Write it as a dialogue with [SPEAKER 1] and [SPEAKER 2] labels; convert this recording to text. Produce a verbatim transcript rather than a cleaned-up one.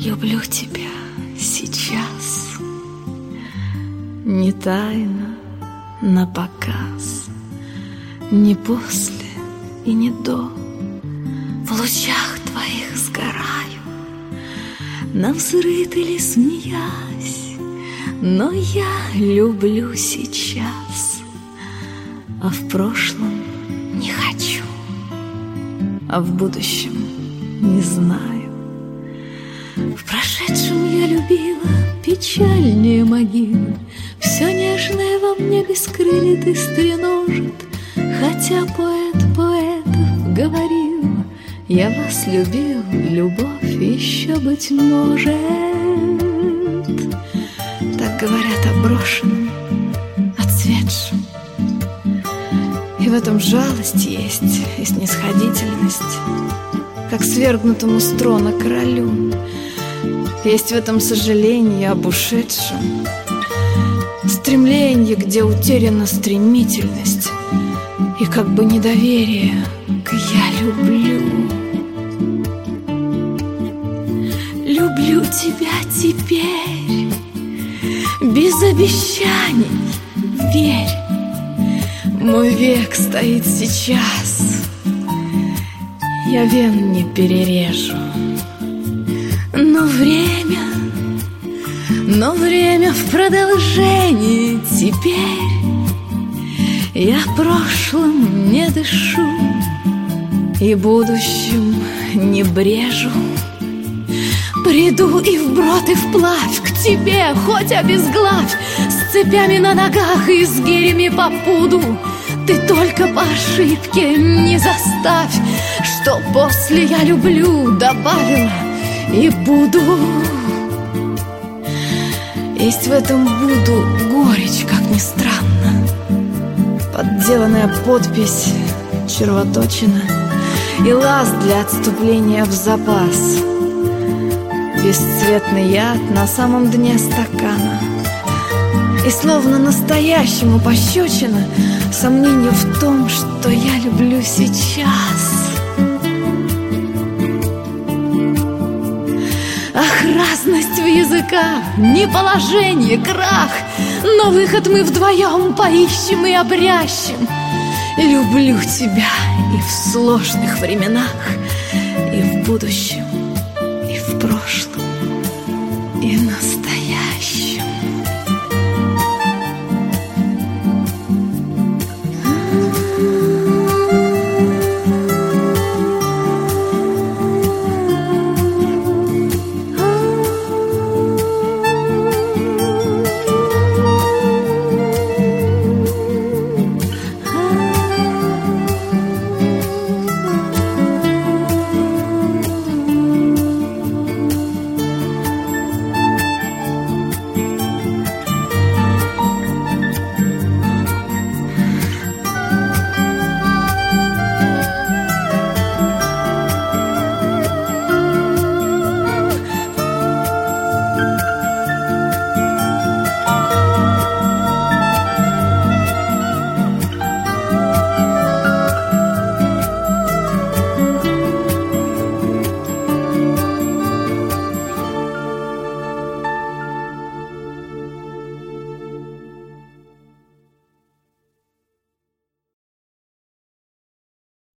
[SPEAKER 1] люблю тебя сейчас. Не тайно, напоказ, не после и не до. В лучах твоих сгораю, навзрыд или смеясь, но я люблю сейчас, а в прошлом не хочу, а в будущем не знаю. В прошедшем я любила печальнее могилы, все нежное во мне бескрылит и стреножит. Хотя поэт поэтов говорил: я вас любил, любовь еще, быть может. Так говорят о брошенном, отцветшем. И в этом жалость есть и снисходительность, как свергнутому с трона королю. Есть в этом сожаление об ушедшем, стремление, где утеряна стремительность, и как бы недоверие к «я люблю». Люблю тебя теперь, без обещаний, верь. Мой век стоит сейчас, я вен не перережу. Но время, но время в продолжении теперь. Я прошлым не дышу и будущим не брежу. Приду и вброд, и вплавь к тебе, хоть обезглавь, с цепями на ногах и с гирями по пуду. Ты только по ошибке не заставь, что после «я люблю» добавила и буду. Есть в этом «буду» горечь, как ни странно, подделанная подпись, червоточина и лаз для отступления в запас. Бесцветный яд на самом дне стакана, и словно настоящему пощечина сомнение в том, что я люблю сейчас. Ах, разность в языках, не положение, крах, но выход мы вдвоем поищем и обрящем. Люблю тебя и в сложных временах, и в будущем, и в прошлом.